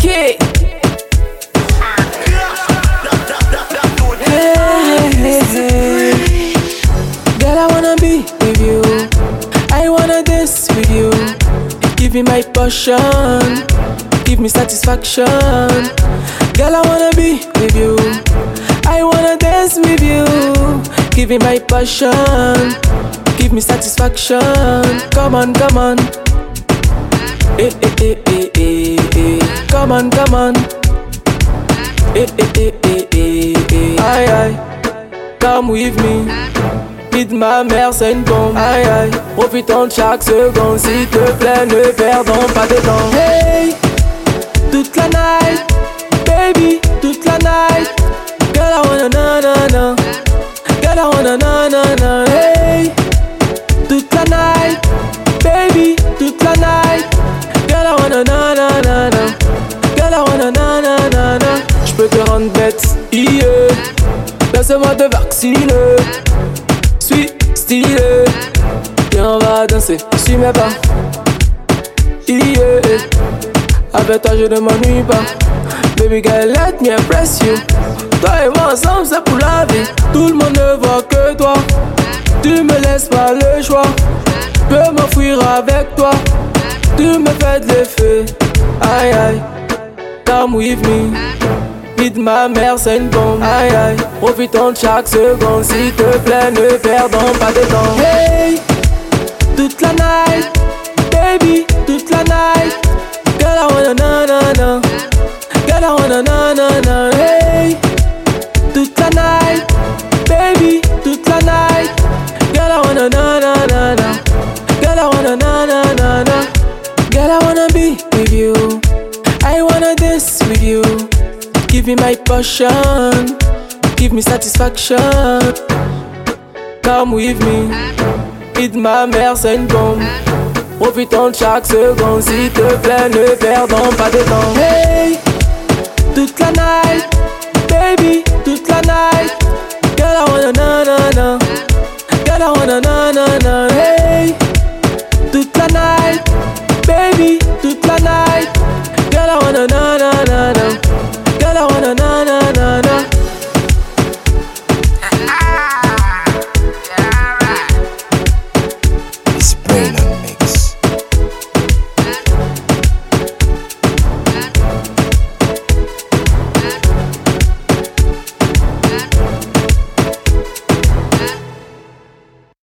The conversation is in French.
Hey, hey, hey. Girl, I wanna be with you. I wanna dance with you. Give me my passion. Give me satisfaction. Girl, I wanna be with you. I wanna dance with you. Give me my passion. Give me satisfaction. Come on, come on. Eh, eh, eh, eh, eh, eh. Come on, come on. Eh, eh, eh, eh, eh, eh. Aïe, aïe. Come with me. Vite ma mère, c'est une bombe. Aïe, aïe. Profitons de chaque seconde. S'il te plaît, ne perdons pas de temps. Hey, toute la night. Baby, toute la night. Girl, I wanna na na na. Girl, I wanna na na na. Hey, toute la night. Baby, toute la night. Girl, I wanna na na na na. Girl, I wanna na na na na. J'peux te rendre bête, yeah. Laisse-moi te vacciner. Suis stylé. Et on va danser, suis mes pas. Yeah. Avec toi je ne m'ennuie pas. Baby girl, let me impress you. Toi et moi ensemble c'est pour la vie. Tout le monde ne voit que toi. Tu me laisses pas le choix. Je peux m'enfuir avec toi. Tu me fais de l'effet. Aïe aïe. Come with me. Vite ma mère c'est une bombe. Aïe aïe. Profitons de chaque seconde. S'il te plaît ne perdons pas de temps. Hey, toute la night. Baby, toute la night. Girl, I wanna na na na. Girl, I wanna na na na. Hey, toute la night. Baby, toute la night. Girl, I wanna na na na na. Girl, I wanna na na na na. Girl, I wanna be with you. I wanna dance with you. Give me my passion. Give me satisfaction. Come with me. Vite ma mère, c'est une bombe. Profitons de chaque seconde, s'il te plaît, ne perdons pas de temps. Hey, toute la night, baby, toute la night. Girl, I wanna na na na. Girl, I wanna na na na. Hey, toute la night, baby, toute la night. Girl, I wanna na na na na. Girl, I wanna na na na na. It's brain.